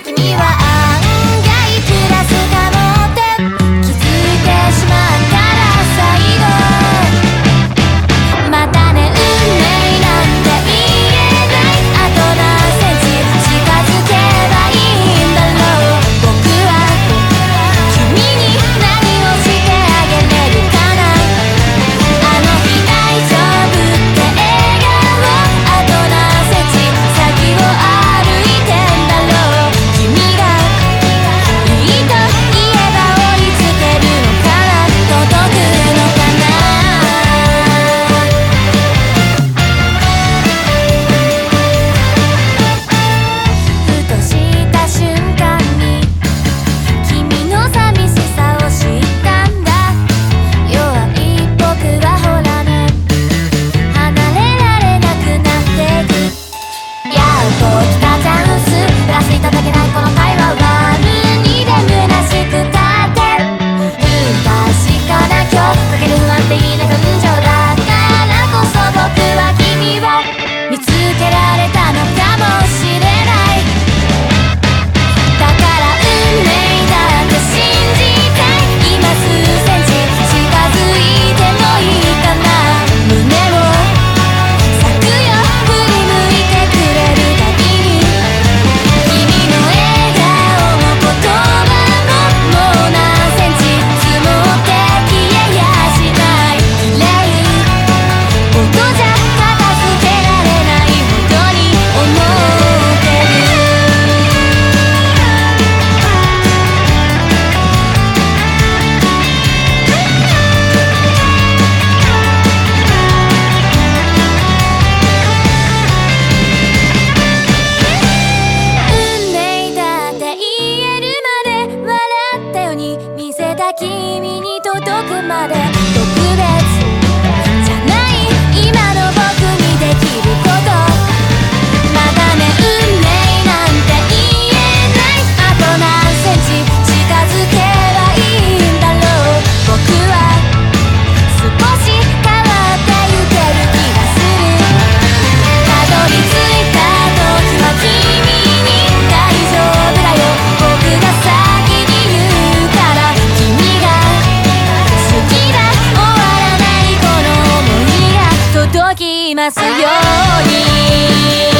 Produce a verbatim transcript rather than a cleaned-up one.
君は案外プラスかもって気づいてしまったら最後またね運命なんて言えないあと何センチ近づけばいいんだろう僕は君に何をしてあげれるかなあの日大丈夫って笑顔あと何センチ先を歩いてんだろう君がいいと言えば追いつけるのかな届くのかなふとした瞬間に君の寂しさを知ったんだ弱い僕はほらね離れられなくなってくやっと来たチャンス出していただけないこの会話は無にで虚しくたって不確かな今日かける不安定な感情だからこそ僕は君を見つけられたのかもしれないだから運命だって信じて今数センチ近づいてもいいかな胸を咲くよ振り向いてくれるたびに君の笑顔も言葉ももう何センチ積もって消えやしない綺麗音じゃ片付けられないほどに思ってる運命だって言えるまで笑ったように見せた君に届くまで特別じゃない今の僕にできることまだね運命なんて言えないあと何センチ近づけばいいんだろう僕は少し変わってゆける気がするたどり着いた時は君に大丈夫だよ僕が先に言うから君が好きだ終わらないこの想いが届きますように